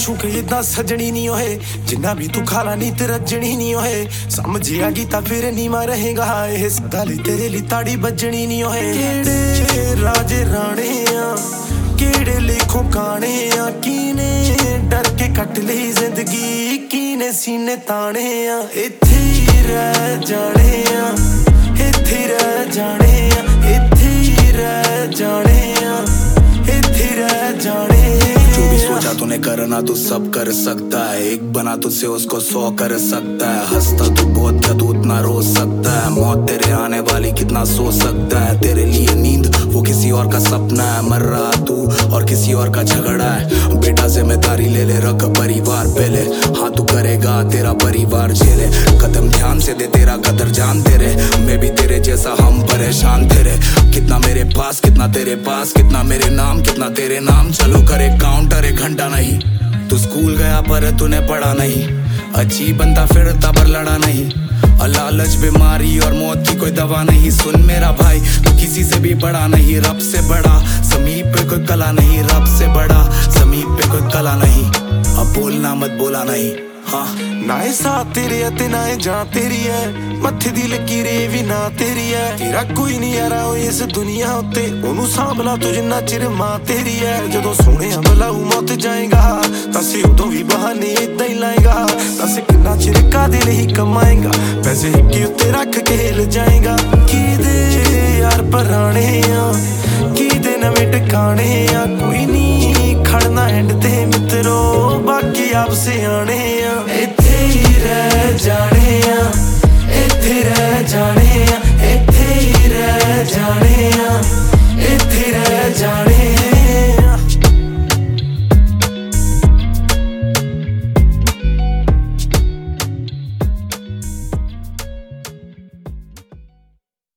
शुक इदा सजनी नहीं होए जिन्ना भी तू खाला नी ते रजनी नहीं होए समझ आ गई ता फिर नीमा रहेगा ये सदा ली तेरे ली ताड़ी बजनी नहीं होए केड़े राजे राणे आ केड़े लिखो गाने आ कीने डर के कट ली जिंदगी कीने सीने ताने आ इत्थे ही रह जाने आ इत्थे रह जाने आ इत्थे ही रह जाने आ इत्थे रह जाने जो भी सोचा तूने करना तू सब कर सकता है एक बना तुझसे उसको 100 कर सकता है हंसता तू बहुत क्या तू उतना रो सकता है मौत तेरे आने वाली कितना सो सकता है तेरे लिए नींद वो किसी और का सपना है मर रहा तू और किसी और का झगड़ा है बेटा जिम्मेदारी ले ले रख परिवार पहले हाँ तू करेगा तेरा परिवार झेले कदम ध्यान से दे तेरा कदर जान तेरे मैं भी तेरे जैसा हम परेशान तेरे कितना मेरे पास कितना तेरे पास कितना मेरे नाम कितना तेरे नाम चलो करे काउंटर 1 घंटा नहीं तू स्कूल गया पर तूने पढ़ा नहीं अजीब बनता फिरता पर लड़ा नहीं लालच बीमारी और मौत की कोई दवा नहीं सुन मेरा भाई तू किसी से भी बड़ा नहीं रब से बड़ा समीप पे कोई कला नहीं रब से बड़ा समीप पे कोई कला नहीं अब बोलना मत बोला नहीं हाँ ना साथ तेरे ते ना जान तेरी है मत्थे दी लकीरे भी ना तेरी है तेरा कोई नहीं यारा इस दुनिया उत्ते ओनू सांभला तू जिन्ना चिर मां तेरी है जदों सोहणे बुलाऊ मौत जाएगा तसे उदों भी बहाने इदां ही लाएगा तसे किन्ना चिर कादे लई कमाएगा पैसे हिक्के उत्ते रख के हिल जाएगा किदे यार पराणे आ किदे नवें टिकाणे आ कोई नहीं खड़ना एंड ते मित्रो बाकी आप सियाणे